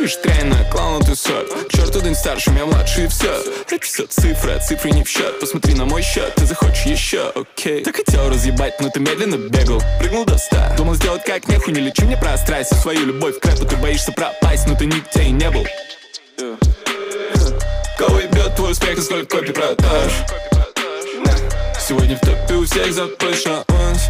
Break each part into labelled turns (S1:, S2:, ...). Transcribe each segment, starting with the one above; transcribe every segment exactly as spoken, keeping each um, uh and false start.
S1: лишь тройная, клоун, ты сот. К черту день старше, я младше и все. Это все цифры, а цифры не в счет. Посмотри на мой счет, ты захочешь еще, окей. Ты хотел разъебать, но ты медленно бегал. Прыгнул до ста, думал сделать как нехуй. Не лечи мне про страсть и свою любовь к рэпу. Ты боишься пропасть, но ты нигде и не был. Кого ебет твой успех и сколько копий продаж? Сегодня в топе у всех за твой шанс.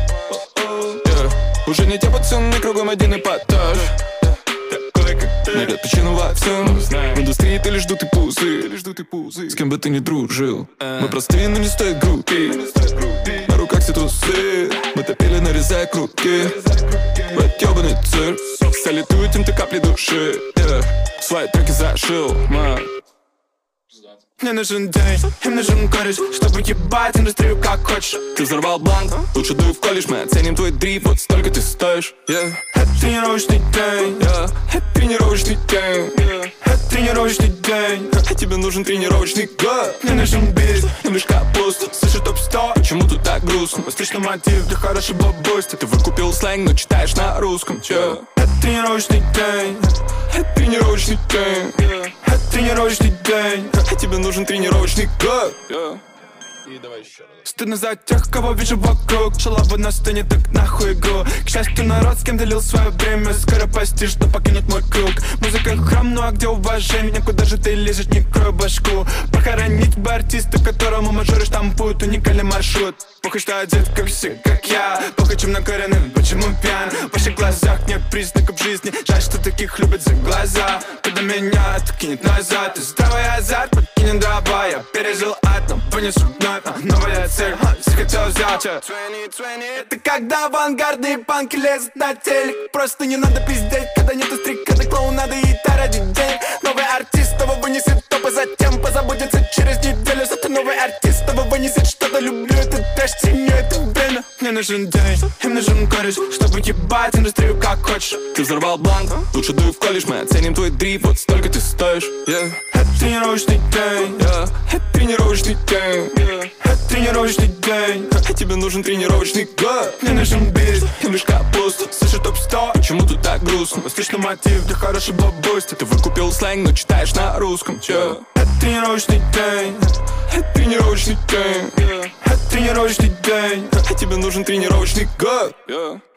S1: Уже не те пацаны, кругом один эпатаж. Такой, как ты, найдет причину во всем. В индустрии ты лишь дутый пузырь. С кем бы ты ни дружил, мы простые, но не стоит группи. На руках все трусы, мы топили, нарезая круги. В этот ёбаный цирк салютуют им ты капли души. Свои треки зашил, мать.
S2: Мне нужен день, им нужен кореш, чтобы ебать индустрию как хочешь.
S1: Ты взорвал бланк, лучше дуй в колледж. Мы оценим твой дрифт, вот столько ты стоишь, yeah.
S2: Это тренировочный день,
S1: yeah. Это тренировочный день,
S2: yeah. Это тренировочный день,
S1: а тебе нужен тренировочный год.
S2: Мне нужен бит,
S1: им лишь капуст.
S2: слышит топ сто,
S1: почему тут так грустно?
S2: Восточный мотив для хорошей бабости.
S1: Ты выкупил сленг, но читаешь на русском, чё?
S2: Это тренировочный день,
S1: это тренировочный день,
S2: yeah. Это тренировочный день,
S1: а тебе нужен тренировочный год, yeah.
S3: И давай еще раз.
S2: Стыдно за тех, кого вижу вокруг. Шалава на сцене, так нахуй игру. К счастью, народ, с кем делил свое время, скоро прости, что покинет мой круг. Музыка храм, ну а где уважение? Куда же ты лезешь, не крой башку. Похоронить бы артиста, которому мажоры штампуют уникальный маршрут. Похуй, что одет, как все, как я. Похуй, чем накоренный, почему пьян. В ваших глазах нет признаков жизни. Жаль, что таких любят за глаза. Когда меня откинет назад, и здравый азарт подкинет дрова. Я пережил ад, но понесу вновь. Новая цель, захотел взять двадцать двадцать. Это когда авангардные панки лезут на телек. Просто не надо пиздеть, когда нету стрик, когда клоунада и та ради денег. Новый артист его вынесет топ, и затем позабудется через неделю. Зато новый артист его вынесет что-то. Люблю этот трэш, ценю это время. Мне нужен день, им нужен кореш, чтобы ебать индустрию как хочешь.
S1: Ты взорвал бланк, лучше дуй в колледж. Мы оценим твой дрифт, вот столько ты стоишь, yeah.
S2: Это тренировочный день,
S1: yeah. Это тренировочный день,
S2: yeah. Это тренировочный день,
S1: а тебе нужен тренировочный год.
S2: Мне нужен бит,
S1: им лишь капуст.
S2: слышит топ сто,
S1: почему тут так грустно?
S2: Восточный мотив для хорошей бабости.
S1: Ты выкупил сленг, но читаешь на русском, чё?
S2: Это тренировочный день,
S1: это тренировочный день,
S2: yeah. Это тренировочный день,
S1: а тебе нужен тренировочный год, yeah.